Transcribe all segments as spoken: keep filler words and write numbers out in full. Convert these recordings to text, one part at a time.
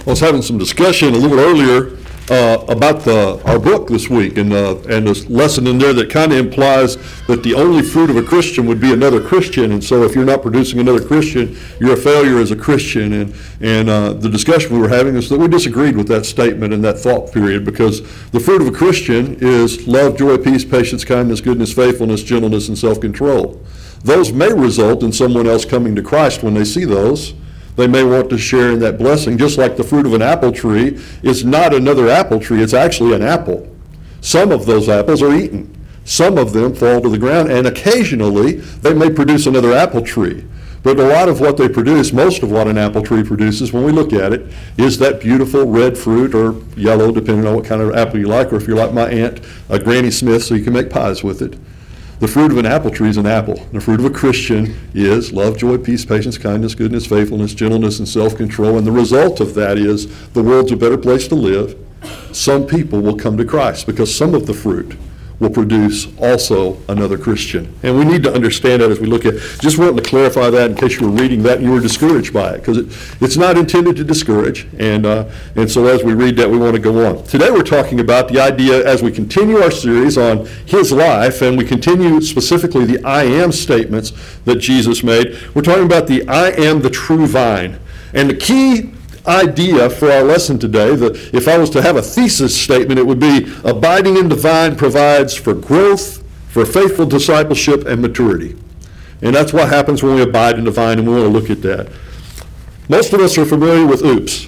was having some discussion a little earlier uh, about the, our book this week, and uh, and this lesson in there that kind of implies that the only fruit of a Christian would be another Christian, and so if you're not producing another Christian, you're a failure as a Christian. And and uh, the discussion we were having is that we disagreed with that statement and that thought period, because the fruit of a Christian is love, joy, peace, patience, kindness, goodness, faithfulness, gentleness, and self-control. Those may result in someone else coming to Christ when they see those. They may want to share in that blessing, just like the fruit of an apple tree is not another apple tree, it's actually an apple. Some of those apples are eaten. Some of them fall to the ground, and occasionally they may produce another apple tree. But a lot of what they produce, most of what an apple tree produces, when we look at it, is that beautiful red fruit, or yellow, depending on what kind of apple you like, or if you're like my aunt, a Granny Smith, so you can make pies with it. The fruit of an apple tree is an apple. The fruit of a Christian is love, joy, peace, patience, kindness, goodness, faithfulness, gentleness, and self-control. And the result of that is the world's a better place to live. Some people will come to Christ because some of the fruit will produce also another Christian. And we need to understand that as we look at, just wanting to clarify that in case you were reading that and you were discouraged by it, because it, it's not intended to discourage. And, uh, and so as we read that, we want to go on. Today we're talking about the idea, as we continue our series on his life, and we continue specifically the I am statements that Jesus made, we're talking about the I am the true vine. And the key idea for our lesson today, that if I was to have a thesis statement, it would be abiding in the vine provides for growth, for faithful discipleship, and maturity. And that's what happens when we abide in the vine, and we want to look at that. Most of us are familiar with OOPS.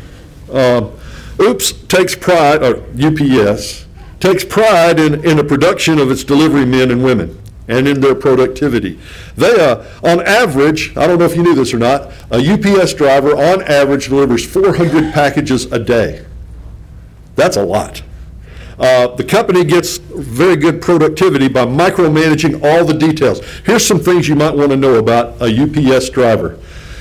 Uh, OOPS takes pride, or U P S, takes pride in, in the production of its delivery men and women, and in their productivity. They, uh, on average, I don't know if you knew this or not, a U P S driver on average delivers four hundred packages a day. That's a lot. Uh, the company gets very good productivity by micromanaging all the details. Here's some things you might want to know about a U P S driver.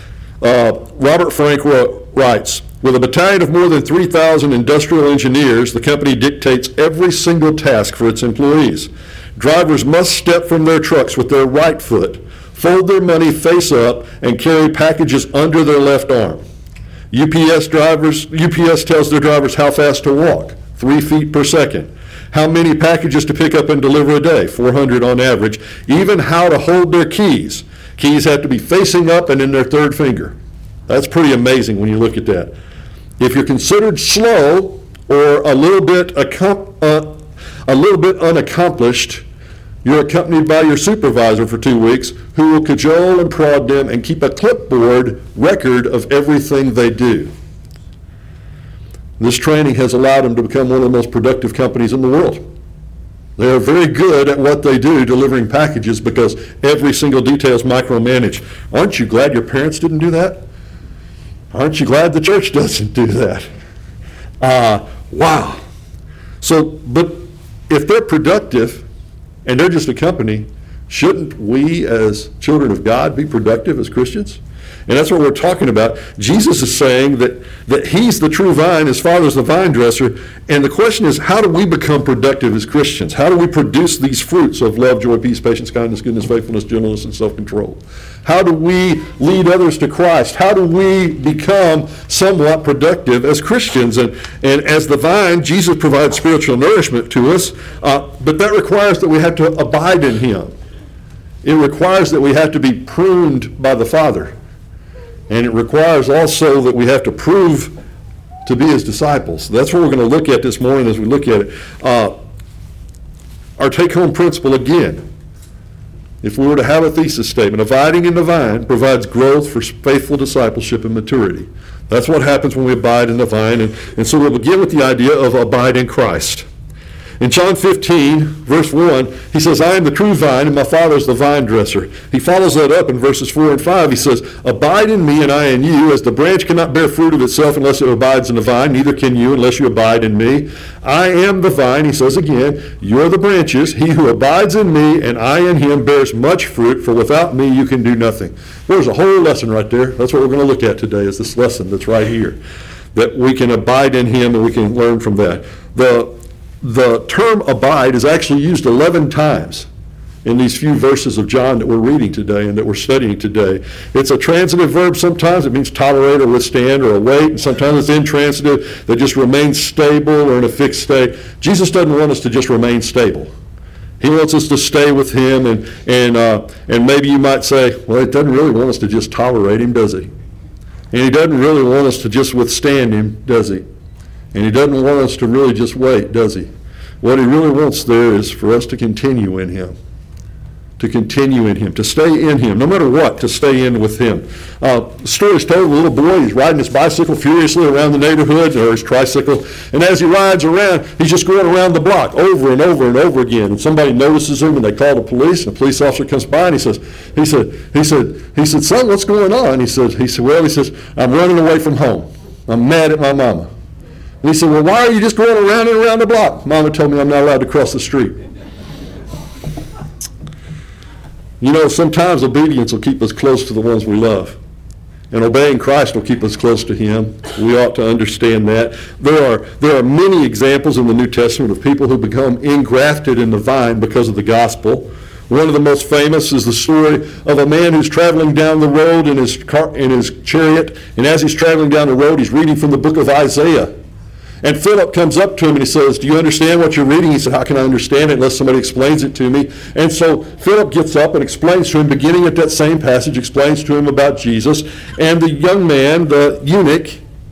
Uh, Robert Frank writes, with a battalion of more than three thousand industrial engineers, the company dictates every single task for its employees. Drivers must step from their trucks with their right foot, fold their money face up, and carry packages under their left arm. U P S drivers, U P S tells their drivers how fast to walk, three feet per second. How many packages to pick up and deliver a day, four hundred on average. Even how to hold their keys. Keys have to be facing up and in their third finger. That's pretty amazing when you look at that. If you're considered slow or a little bit accom- uh, a little bit unaccomplished, you're accompanied by your supervisor for two weeks who will cajole and prod them and keep a clipboard record of everything they do. This training has allowed them to become one of the most productive companies in the world. They are very good at what they do, delivering packages, because every single detail is micromanaged. Aren't you glad your parents didn't do that? Aren't you glad the church doesn't do that? Uh, wow. So, but if they're productive and they're just a company, shouldn't we as children of God be productive as Christians? And that's what we're talking about. Jesus is saying that, that he's the true vine, his father's the vine dresser. And the question is, how do we become productive as Christians? How do we produce these fruits of love, joy, peace, patience, kindness, goodness, faithfulness, gentleness, and self-control? How do we lead others to Christ? How do we become somewhat productive as Christians? And, and as the vine, Jesus provides spiritual nourishment to us, uh, but that requires that we have to abide in him. It requires that we have to be pruned by the Father. And it requires also that we have to prove to be his disciples. That's what we're going to look at this morning as we look at it. Uh, our take-home principle again, if we were to have a thesis statement, abiding in the vine provides growth for faithful discipleship and maturity. That's what happens when we abide in the vine. And, and so we'll begin with the idea of abide in Christ. In John fifteen, verse one, he says, I am the true vine, and my Father is the vine dresser. He follows that up in verses four and five. He says, abide in me, and I in you, as the branch cannot bear fruit of itself unless it abides in the vine, neither can you unless you abide in me. I am the vine, he says again, you are the branches. He who abides in me, and I in him, bears much fruit, for without me you can do nothing. There's a whole lesson right there. That's what we're going to look at today, is this lesson that's right here, that we can abide in him, and we can learn from that. The The term abide is actually used eleven times in these few verses of John that we're reading today and that we're studying today. It's a transitive verb. Sometimes it means tolerate or withstand or await, and sometimes it's intransitive, that just remains stable or in a fixed state. Jesus doesn't want us to just remain stable. He wants us to stay with him, and and uh, and maybe you might say, well, it doesn't really want us to just tolerate him, does he? And he doesn't really want us to just withstand him, does he? And he doesn't want us to really just wait, does he? What he really wants there is for us to continue in him. To continue in him, to stay in him, no matter what, to stay in with him. Uh, the story's told of a little boy. He's riding his bicycle furiously around the neighborhood, or his tricycle, and as he rides around, he's just going around the block over and over and over again. And somebody notices him, and they call the police. And the police officer comes by, and he says, "He said, he said, he said, son, what's going on?" He said, "He said, well, he says, I'm running away from home. I'm mad at my mama." And he said, "Well, why are you just going around and around the block?" "Mama told me I'm not allowed to cross the street." You know, sometimes obedience will keep us close to the ones we love. And obeying Christ will keep us close to him. We ought to understand that. There are, there are many examples in the New Testament of people who become engrafted in the vine because of the gospel. One of the most famous is the story of a man who's traveling down the road in his car, in his chariot, and as he's traveling down the road, he's reading from the book of Isaiah. And Philip comes up to him and he says, "Do you understand what you're reading?" He said, "How can I understand it unless somebody explains it to me?" And so Philip gets up and explains to him, beginning at that same passage, explains to him about Jesus. And the young man, the eunuch,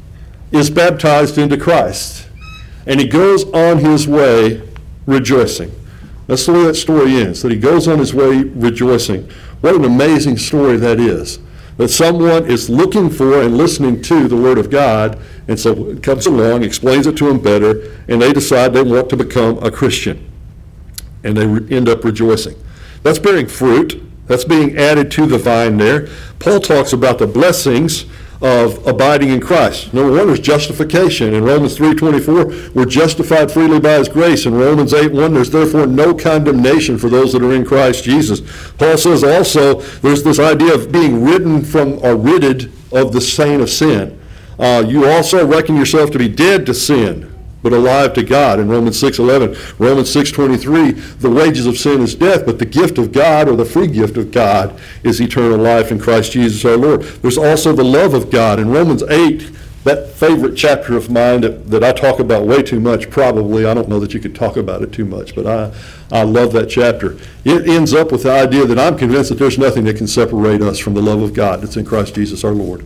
is baptized into Christ. And he goes on his way rejoicing. That's the way that story ends, that he goes on his way rejoicing. What an amazing story that is. That someone is looking for and listening to the Word of God, and so it comes along, explains it to them better, and they decide they want to become a Christian. And they re- end up rejoicing. That's bearing fruit. That's being added to the vine there. Paul talks about the blessings of abiding in Christ. Number one is justification. In Romans three twenty-four, we're justified freely by his grace. In Romans eight one, there's therefore no condemnation for those that are in Christ Jesus. Paul says also there's this idea of being ridden from, or ridded of the stain of sin. Uh, you also reckon yourself to be dead to sin, but alive to God. In Romans six eleven, Romans six twenty-three, the wages of sin is death, but the gift of God, or the free gift of God, is eternal life in Christ Jesus our Lord. There's also the love of God. In Romans eight, that favorite chapter of mine that, that I talk about way too much, probably, I don't know that you could talk about it too much, but I, I love that chapter. It ends up with the idea that I'm convinced that there's nothing that can separate us from the love of God that's in Christ Jesus our Lord.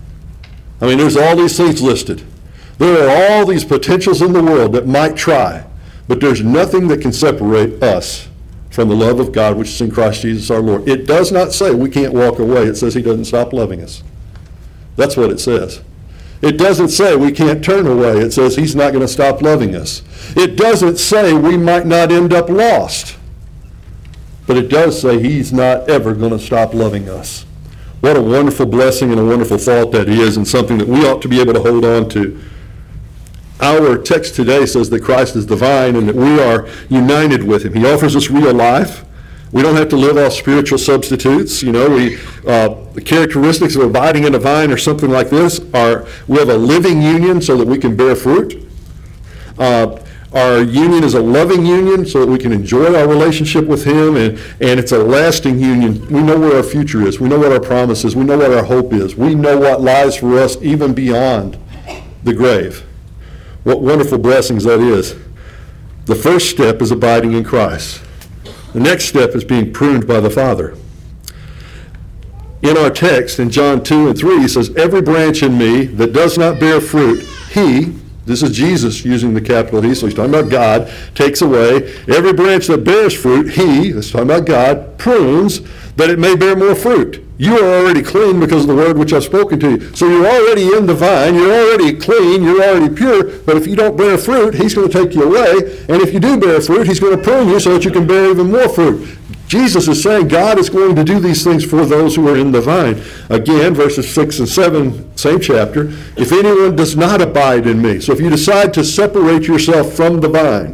I mean, there's all these things listed. There are all these potentials in the world that might try, but there's nothing that can separate us from the love of God which is in Christ Jesus our Lord. It does not say we can't walk away. It says he doesn't stop loving us. That's what it says. It doesn't say we can't turn away. It says he's not going to stop loving us. It doesn't say we might not end up lost, but it does say he's not ever going to stop loving us. What a wonderful blessing and a wonderful thought that is, and something that we ought to be able to hold on to. Our text today says that Christ is the vine and that we are united with him. He offers us real life. We don't have to live off spiritual substitutes. You know, we uh, the characteristics of abiding in a vine or something like this are we have a living union so that we can bear fruit. Uh, our union is a loving union so that we can enjoy our relationship with him, and, and it's a lasting union. We know where our future is. We know what our promise is. We know what our hope is. We know what lies for us even beyond the grave. What wonderful blessings that is. The first step is abiding in Christ. The next step is being pruned by the Father. In our text, in John two and three, he says, "Every branch in me that does not bear fruit, he," this is Jesus using the capital He, so he's talking about God, "takes away. Every branch that bears fruit, he," this is talking about God, "prunes, that it may bear more fruit." You are already clean because of the word which I've spoken to you. So you're already in the vine, you're already clean, you're already pure, but if you don't bear fruit, he's going to take you away. And if you do bear fruit, he's going to prune you so that you can bear even more fruit. Jesus is saying God is going to do these things for those who are in the vine. Again, verses six and seven, same chapter, "If anyone does not abide in me," so if you decide to separate yourself from the vine,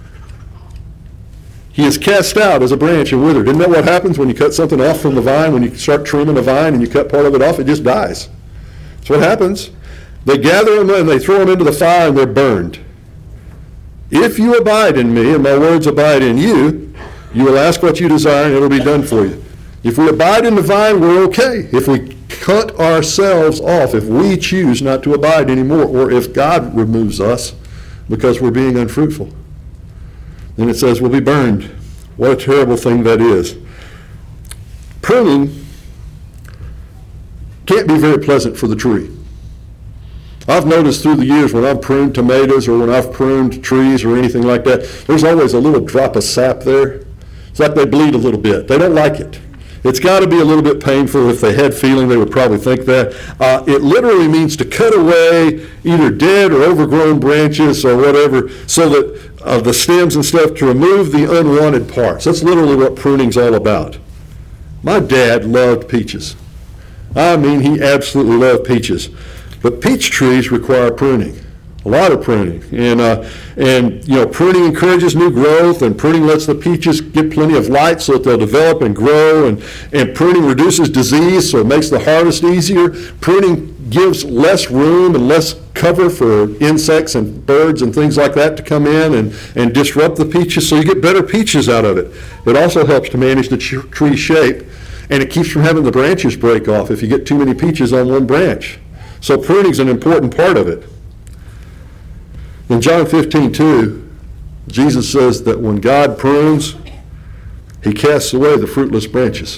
he is cast out as a branch and withered. Isn't that what happens when you cut something off from the vine? When you start trimming a vine and you cut part of it off, it just dies. That's what happens. They gather them and they throw them into the fire and they're burned. "If you abide in me and my words abide in you," You will ask what you desire, and it'll be done for you. If we abide in the vine, we're okay. If we cut ourselves off, if we choose not to abide anymore, or if God removes us because we're being unfruitful, then it says we'll be burned. What a terrible thing that is. Pruning can't be very pleasant for the tree. I've noticed through the years when I've pruned tomatoes or when I've pruned trees or anything like that, there's always a little drop of sap there. It's like they bleed a little bit. They don't like it. It's got to be a little bit painful. If they had feeling, they would probably think that. Uh, it literally means to cut away either dead or overgrown branches or whatever, so that uh, the stems and stuff, to remove the unwanted parts. That's literally what pruning's all about. My dad loved peaches. I mean, he absolutely loved peaches. But peach trees require pruning, a lot of pruning. And, uh, and you know, pruning encourages new growth, and pruning lets the peaches get plenty of light so that they'll develop and grow. And, and pruning reduces disease, so it makes the harvest easier. Pruning gives less room and less cover for insects and birds and things like that to come in and, and disrupt the peaches, so you get better peaches out of it. It also helps to manage the tr- tree shape, and it keeps from having the branches break off if you get too many peaches on one branch. So pruning is an important part of it. In John fifteen two, Jesus says that when God prunes, he casts away the fruitless branches.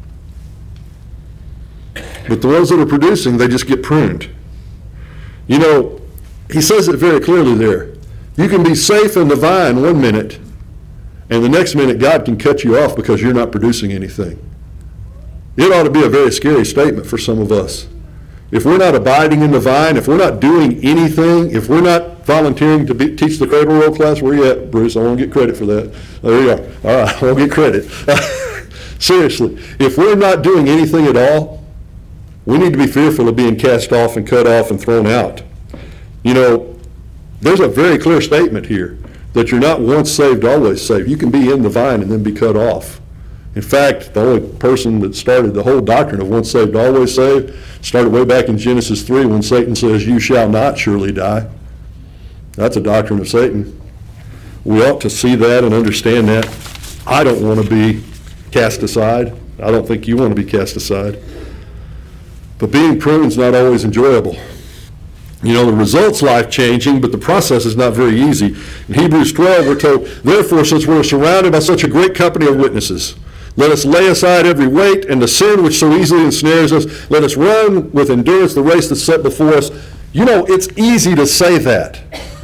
But the ones that are producing, they just get pruned. You know, he says it very clearly there. You can be safe in the vine one minute, and the next minute God can cut you off because you're not producing anything. It ought to be a very scary statement for some of us. If we're not abiding in the vine, if we're not doing anything, if we're not volunteering to be, teach the cradle roll class, where you at, Bruce? I won't get credit for that. There you are. All right, I won't get credit. Seriously, if we're not doing anything at all, we need to be fearful of being cast off and cut off and thrown out. You know, there's a very clear statement here that you're not once saved, always saved. You can be in the vine and then be cut off. In fact, the only person that started the whole doctrine of once saved, always saved, started way back in Genesis three when Satan says, "You shall not surely die." That's a doctrine of Satan. We ought to see that and understand that. I don't want to be cast aside. I don't think you want to be cast aside. But being pruned is not always enjoyable. You know, the result's life-changing, but the process is not very easy. In Hebrews twelve, we're told, "Therefore, since we're surrounded by such a great company of witnesses, let us lay aside every weight and the sin which so easily ensnares us. Let us run with endurance the race that's set before us." You know, it's easy to say that.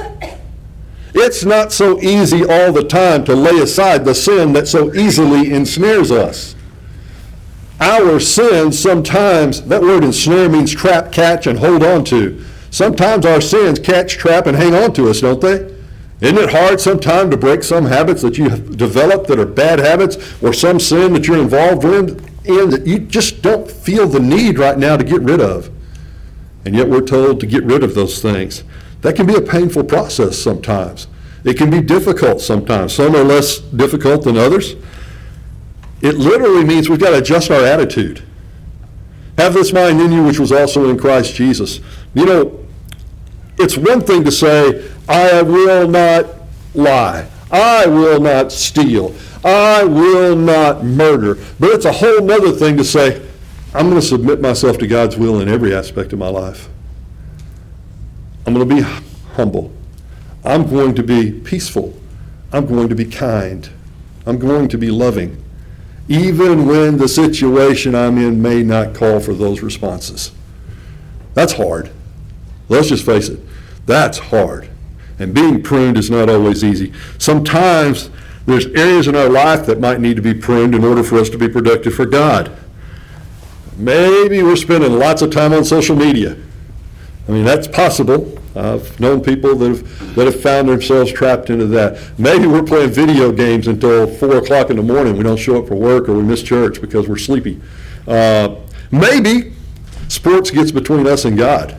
It's not so easy all the time to lay aside the sin that so easily ensnares us. Our sins sometimes, that word ensnare means trap, catch, and hold on to. Sometimes our sins catch, trap, and hang on to us, don't they? Isn't it hard sometimes to break some habits that you have developed that are bad habits, or some sin that you're involved in, in that you just don't feel the need right now to get rid of? And yet we're told to get rid of those things. That can be a painful process sometimes. It can be difficult sometimes. Some are less difficult than others. It literally means we've got to adjust our attitude. Have this mind in you which was also in Christ Jesus. You know, it's one thing to say, "I will not lie. I will not steal. I will not murder." But it's a whole other thing to say, "I'm going to submit myself to God's will in every aspect of my life. I'm going to be humble. I'm going to be peaceful. I'm going to be kind. I'm going to be loving, even when the situation I'm in may not call for those responses." That's hard. Let's just face it. That's hard. And being pruned is not always easy. Sometimes there's areas in our life that might need to be pruned in order for us to be productive for God. Maybe we're spending lots of time on social media. I mean, that's possible. I've known people that have, that have found themselves trapped into that. Maybe we're playing video games until four o'clock in the morning. We don't show up for work, or we miss church because we're sleepy. Uh, maybe sports gets between us and God.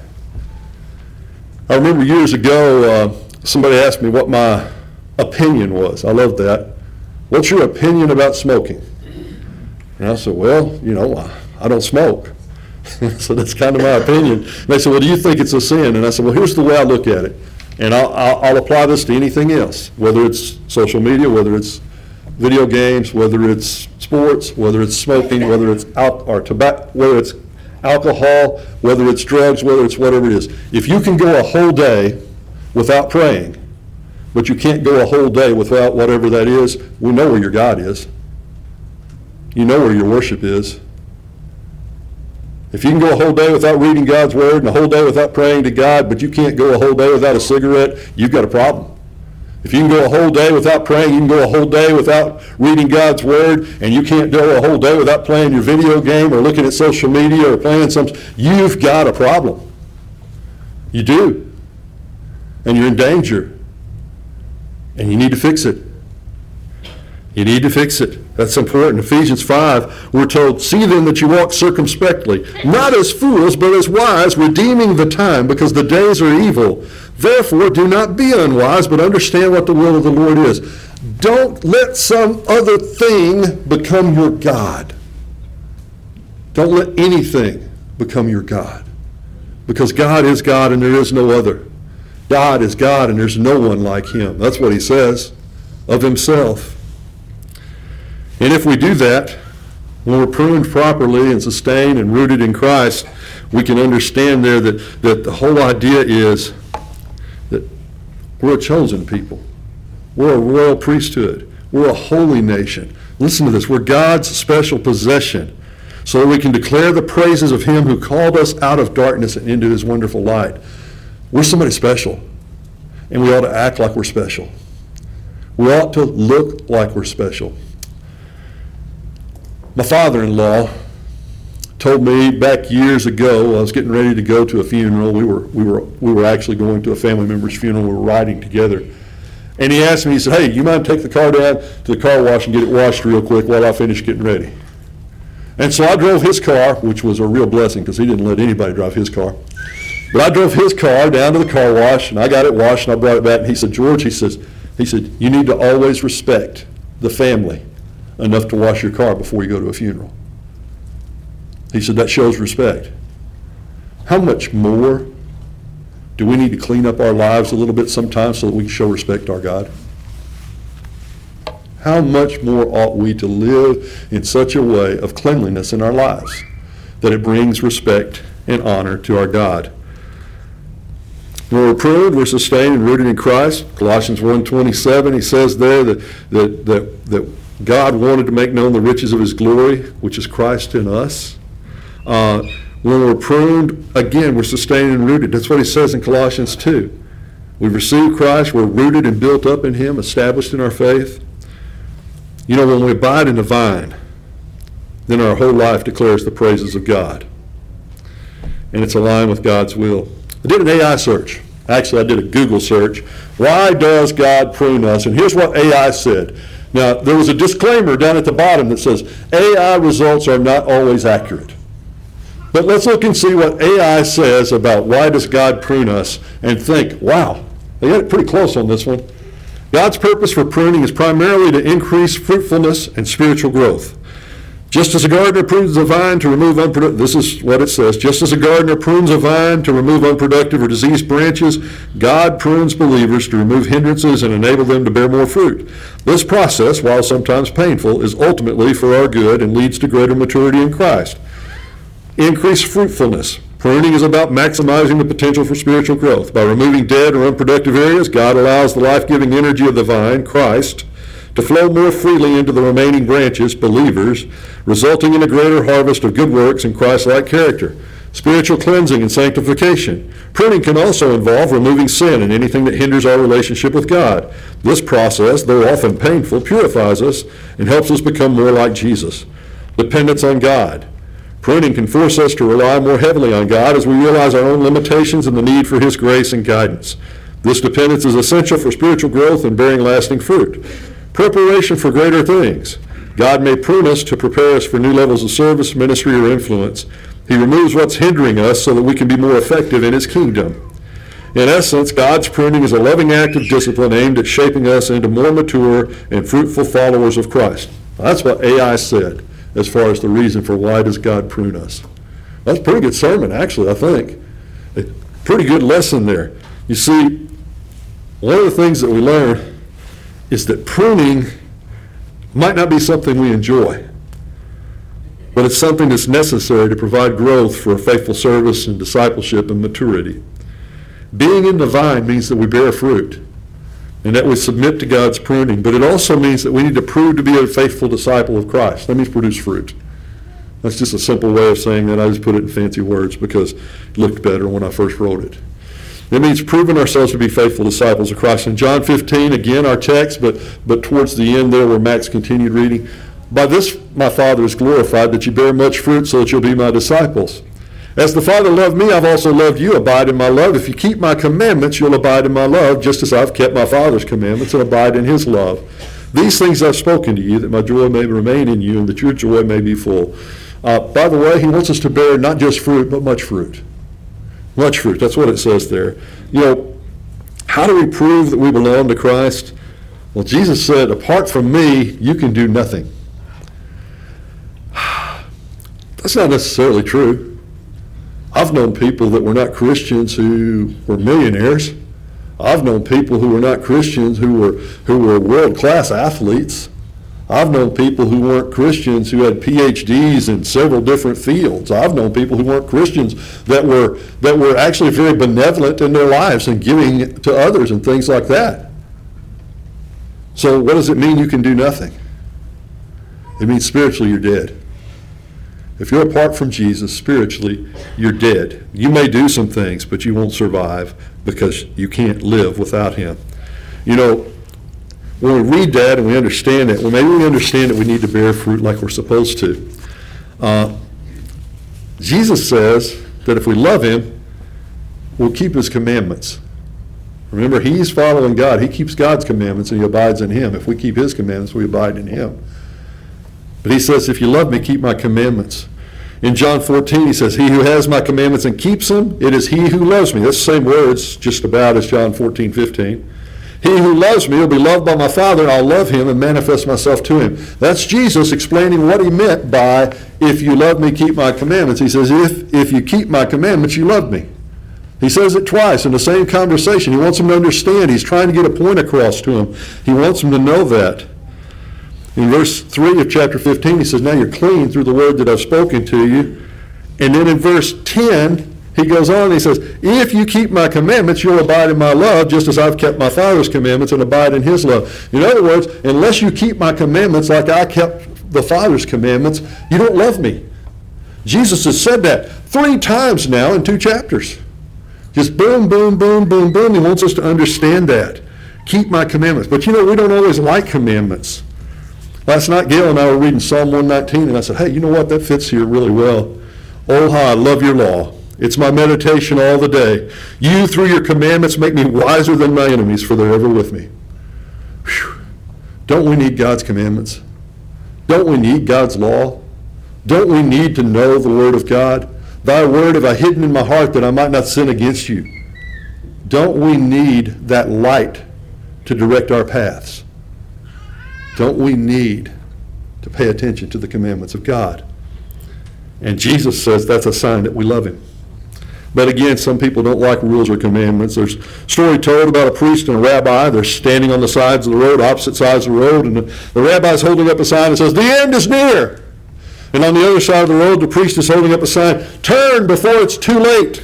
I remember years ago, uh, somebody asked me what my opinion was. I love that. "What's your opinion about smoking?" And I said, "Well, you know, I, I don't smoke." So that's kind of my opinion. And they said, "Well, do you think it's a sin?" And I said, "Well, here's the way I look at it. And I'll, I'll, I'll apply this to anything else, whether it's social media, whether it's video games, whether it's sports, whether it's smoking, whether it's al- or tobacco, whether it's alcohol, whether it's drugs, whether it's whatever it is. If you can go a whole day without praying, but you can't go a whole day without whatever that is, we know where your God is. You know where your worship is. If you can go a whole day without reading God's word and a whole day without praying to God, but you can't go a whole day without a cigarette, you've got a problem. If you can go a whole day without praying, you can go a whole day without reading God's word, and you can't go a whole day without playing your video game or looking at social media or playing something, you've got a problem. You do. And you're in danger. And you need to fix it. You need to fix it. That's important. Ephesians five, we're told, see then that you walk circumspectly, not as fools, but as wise, redeeming the time, because the days are evil. Therefore, do not be unwise, but understand what the will of the Lord is. Don't let some other thing become your God. Don't let anything become your God. Because God is God and there is no other. God is God and there's no one like him. That's what he says of himself. And if we do that, when we're pruned properly and sustained and rooted in Christ, we can understand there that, that the whole idea is that we're a chosen people. We're a royal priesthood. We're a holy nation. Listen to this. We're God's special possession, so that we can declare the praises of him who called us out of darkness and into his wonderful light. We're somebody special, and we ought to act like we're special. We ought to look like we're special. My father-in-law told me back years ago, I was getting ready to go to a funeral. We were we were we were actually going to a family member's funeral. We were riding together. And he asked me, he said, hey, you mind take the car down to the car wash and get it washed real quick while I finish getting ready? And so I drove his car, which was a real blessing because he didn't let anybody drive his car. But I drove his car down to the car wash and I got it washed and I brought it back. And he said, George, he says, he said, you need to always respect the family enough to wash your car before you go to a funeral. He said that shows respect. How much more do we need to clean up our lives a little bit sometimes so that we can show respect to our God? How much more ought we to live in such a way of cleanliness in our lives that it brings respect and honor to our God? When we're pruned, we're sustained and rooted in Christ. Colossians one twenty-seven, he says there that that that, that God wanted to make known the riches of his glory, which is Christ in us. Uh, when we're pruned, again, we're sustained and rooted. That's what he says in Colossians two. We've received Christ, we're rooted and built up in him, established in our faith. You know, when we abide in the vine, then our whole life declares the praises of God. And it's aligned with God's will. I did an A I search. Actually, I did a Google search. Why does God prune us? And here's what A I said. Now, there was a disclaimer down at the bottom that says, A I results are not always accurate. But let's look and see what A I says about why does God prune us and think, wow, they got it pretty close on this one. God's purpose for pruning is primarily to increase fruitfulness and spiritual growth. Just as a gardener prunes a vine to remove unproductive, this is what it says, just as a gardener prunes a vine to remove unproductive or diseased branches, God prunes believers to remove hindrances and enable them to bear more fruit. This process, while sometimes painful, is ultimately for our good and leads to greater maturity in Christ. Increased fruitfulness. Pruning is about maximizing the potential for spiritual growth. By removing dead or unproductive areas, God allows the life-giving energy of the vine, Christ, to flow more freely into the remaining branches, believers, resulting in a greater harvest of good works and Christ-like character. Spiritual cleansing and sanctification. Pruning can also involve removing sin and anything that hinders our relationship with God. This process, though often painful, purifies us and helps us become more like Jesus. Dependence on God. Pruning can force us to rely more heavily on God as we realize our own limitations and the need for his grace and guidance. This dependence is essential for spiritual growth and bearing lasting fruit. Preparation for greater things. God may prune us to prepare us for new levels of service, ministry, or influence. He removes what's hindering us so that we can be more effective in his kingdom. In essence, God's pruning is a loving act of discipline aimed at shaping us into more mature and fruitful followers of Christ. That's what A I said as far as the reason for why does God prune us. That's a pretty good sermon, actually, I think. A pretty good lesson there. You see, one of the things that we learn is that pruning Might not be something we enjoy, but it's something that's necessary to provide growth for a faithful service and discipleship and maturity. Being in the vine means that we bear fruit and that we submit to God's pruning, but it also means that we need to prove to be a faithful disciple of Christ. That means produce fruit. That's just a simple way of saying that. I just put it in fancy words because it looked better when I first wrote it. It means proving ourselves to be faithful disciples of Christ. In John fifteen, again, our text, but, but towards the end there where Max continued reading, by this my Father is glorified, that you bear much fruit so that you'll be my disciples. As the Father loved me, I've also loved you. Abide in my love. If you keep my commandments, you'll abide in my love, just as I've kept my Father's commandments and abide in his love. These things I've spoken to you, that my joy may remain in you and that your joy may be full. Uh, by the way, he wants us to bear not just fruit, but much fruit. Much fruit. That's what it says there. You know, how do we prove that we belong to Christ? Well, Jesus said, apart from me, you can do nothing. That's not necessarily true. I've known people that were not Christians who were millionaires. I've known people who were not Christians who were who were world-class athletes. I've known people who weren't Christians who had P H Ds in several different fields. I've known people who weren't Christians that were that were actually very benevolent in their lives and giving to others and things like that. So what does it mean you can do nothing? It means spiritually you're dead. If you're apart from Jesus, spiritually, you're dead. You may do some things, but you won't survive because you can't live without him. You know, when we read that and we understand it, well, maybe we understand that we need to bear fruit like we're supposed to. Uh, Jesus says that if we love him, we'll keep his commandments. Remember, he's following God. He keeps God's commandments and he abides in him. If we keep his commandments, we abide in him. But he says, if you love me, keep my commandments. In John fourteen, he says, he who has my commandments and keeps them, it is he who loves me. That's the same words just about as John fourteen fifteen. He who loves me will be loved by my Father, and I'll love him and manifest myself to him. That's Jesus explaining what he meant by, if you love me, keep my commandments. He says, if, if you keep my commandments, you love me. He says it twice in the same conversation. He wants them to understand. He's trying to get a point across to them. He wants them to know that. In verse three of chapter fifteen, he says, now you're clean through the word that I've spoken to you. And then in verse ten, he goes on and he says, if you keep my commandments, you'll abide in my love, just as I've kept my Father's commandments and abide in his love. In other words, unless you keep my commandments like I kept the Father's commandments, you don't love me. Jesus has said that three times now in two chapters. Just boom, boom, boom, boom, boom. He wants us to understand that. Keep my commandments. But you know, we don't always like commandments. Last night, Gail and I were reading Psalm one nineteen, and I said, hey, you know what? That fits here really well. Oh, how I love your law. It's my meditation all the day. You, through your commandments, make me wiser than my enemies, for they're ever with me. Whew. Don't we need God's commandments? Don't we need God's law? Don't we need to know the word of God? Thy word have I hidden in my heart that I might not sin against you. Don't we need that light to direct our paths? Don't we need to pay attention to the commandments of God? And Jesus says that's a sign that we love him. But again, some people don't like rules or commandments. There's a story told about a priest and a rabbi. They're standing on the sides of the road, opposite sides of the road, and the, the rabbi's holding up a sign that says, the end is near. And on the other side of the road, the priest is holding up a sign, turn before it's too late.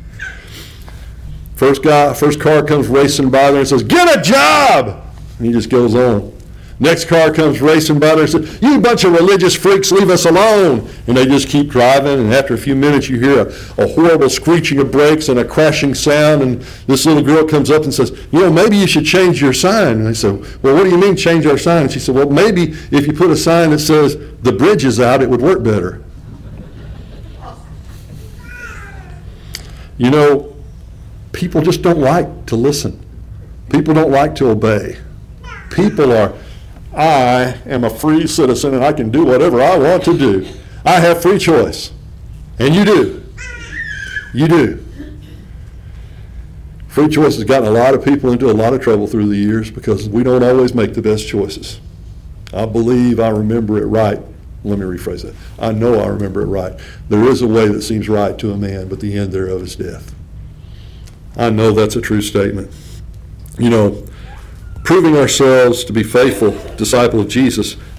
First guy, first car comes racing by there and says, get a job! And he just goes on. Next car comes racing by there and says, you bunch of religious freaks, leave us alone. And they just keep driving, and after a few minutes you hear a, a horrible screeching of brakes and a crashing sound, and this little girl comes up and says, you know, maybe you should change your sign. And they said, well, what do you mean change our sign? And she said, well, maybe if you put a sign that says the bridge is out, it would work better. You know, people just don't like to listen. People don't like to obey. People are, I am a free citizen and I can do whatever I want to do. I have free choice. And you do. You do. Free choice has gotten a lot of people into a lot of trouble through the years because we don't always make the best choices. I believe I remember it right. Let me rephrase that. I know I remember it right. There is a way that seems right to a man, but the end thereof is death. I know that's a true statement. You know, proving ourselves to be faithful disciple of Jesus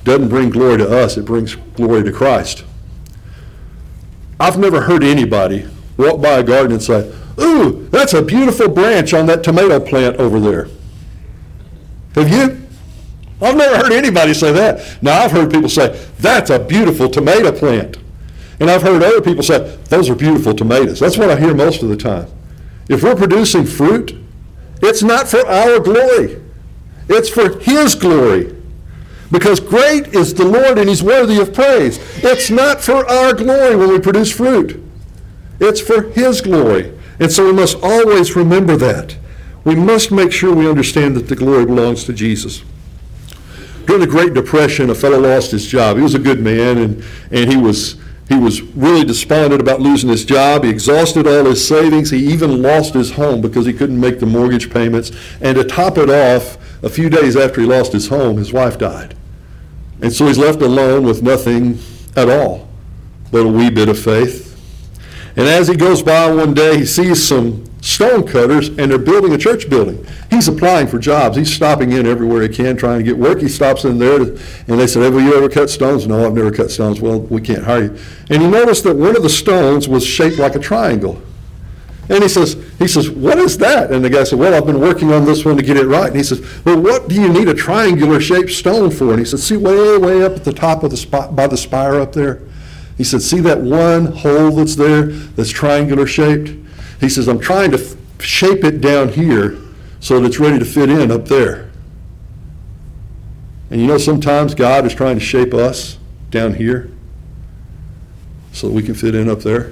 doesn't bring glory to us, it brings glory to Christ. I've never heard anybody walk by a garden and say, "Ooh, that's a beautiful branch on that tomato plant over there." Have you? I've never heard anybody say that. Now, I've heard people say, "That's a beautiful tomato plant." And I've heard other people say, "Those are beautiful tomatoes." That's what I hear most of the time. If we're producing fruit, it's not for our glory. It's for His glory. Because great is the Lord and He's worthy of praise. It's not for our glory when we produce fruit. It's for His glory. And so we must always remember that. We must make sure we understand that the glory belongs to Jesus. During the Great Depression, a fellow lost his job. He was a good man, and, and he was he was really despondent about losing his job. He exhausted all his savings. He even lost his home because he couldn't make the mortgage payments. And to top it off, a few days after he lost his home, his wife died. And so he's left alone with nothing at all but a wee bit of faith. And as he goes by one day, he sees some stone cutters, and they're building a church building. He's applying for jobs. He's stopping in everywhere he can, trying to get work. He stops in there, to, and they said, "Have you ever cut stones?" "No, I've never cut stones." "Well, we can't hire you." And he noticed that one of the stones was shaped like a triangle. And he says, he says, "What is that?" And the guy said, "Well, I've been working on this one to get it right." And he says, "Well, what do you need a triangular shaped stone for?" And he said, "See way, way up at the top of the spot, by the spire up there?" He said, "See that one hole that's there that's triangular shaped?" He says, "I'm trying to f- shape it down here so that it's ready to fit in up there." And you know, sometimes God is trying to shape us down here so that we can fit in up there.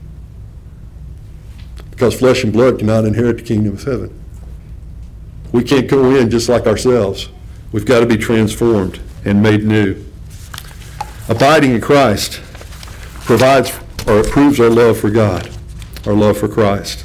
Because flesh and blood cannot inherit the kingdom of heaven. We can't go in just like ourselves. We've got to be transformed and made new. Abiding in Christ provides or proves our love for God, our love for Christ.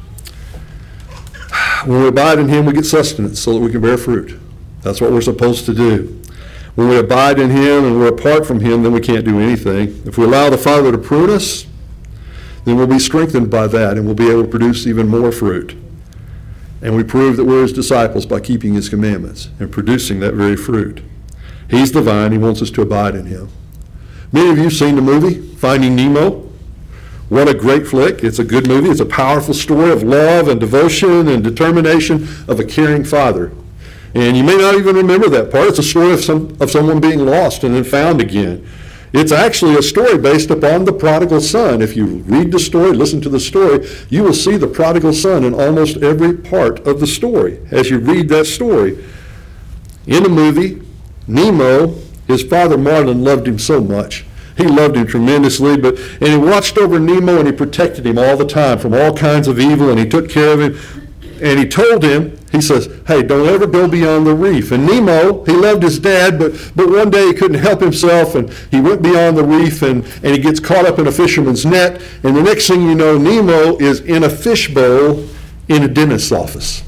When we abide in Him, we get sustenance so that we can bear fruit. That's what we're supposed to do. When we abide in Him and we're apart from Him, then we can't do anything. If we allow the Father to prune us, then we'll be strengthened by that, and we'll be able to produce even more fruit. And we prove that we're His disciples by keeping His commandments and producing that very fruit. He's the vine. He wants us to abide in Him. Many of you have seen the movie Finding Nemo. What a great flick. It's a good movie. It's a powerful story of love and devotion and determination of a caring father. And you may not even remember that part. It's a story of some of someone being lost and then found again. It's actually a story based upon the prodigal son. If you read the story, listen to the story, you will see the prodigal son in almost every part of the story as you read that story. In the movie, Nemo, his father Marlin loved him so much. He loved him tremendously, but and he watched over Nemo and he protected him all the time from all kinds of evil, and he took care of him. And he told him, he says, "Hey, don't ever go beyond the reef." And Nemo, he loved his dad, but but one day he couldn't help himself, and he went beyond the reef, and, and he gets caught up in a fisherman's net. And the next thing you know, Nemo is in a fishbowl in a dentist's office.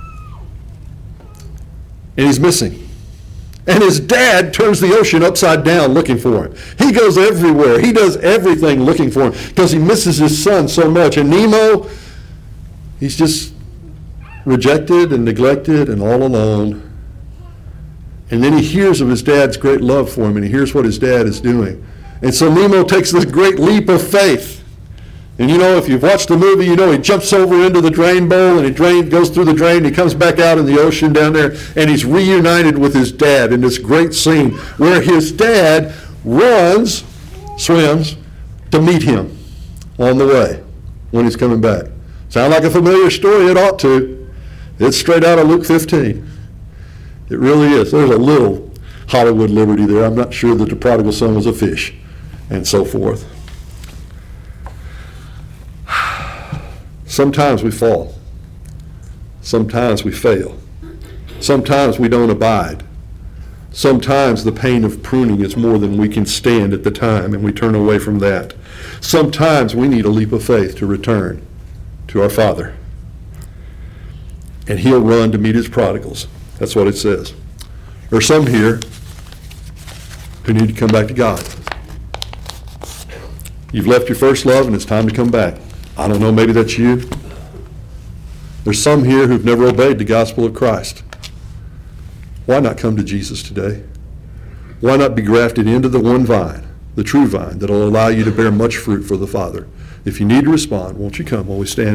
And he's missing. And his dad turns the ocean upside down looking for him. He goes everywhere. He does everything looking for him because he misses his son so much. And Nemo, he's just rejected and neglected and all alone. And then he hears of his dad's great love for him, and he hears what his dad is doing. And so Nemo takes this great leap of faith. And you know, if you've watched the movie, you know he jumps over into the drain bowl, and he drain, goes through the drain, and he comes back out in the ocean down there, and he's reunited with his dad in this great scene where his dad runs, swims, to meet him on the way when he's coming back. Sound like a familiar story? It ought to. It's straight out of Luke fifteen. It really is. There's a little Hollywood liberty there. I'm not sure that the prodigal son was a fish and so forth. Sometimes we fall. Sometimes we fail. Sometimes we don't abide. Sometimes the pain of pruning is more than we can stand at the time, and we turn away from that. Sometimes we need a leap of faith to return to our Father. And He'll run to meet His prodigals. That's what it says. There are some here who need to come back to God. You've left your first love and it's time to come back. I don't know, maybe that's you. There's some here who've never obeyed the gospel of Christ. Why not come to Jesus today? why not be grafted into the one vine, the true vine, that'll allow you to bear much fruit for the Father? If you need to respond, won't you come while we stand?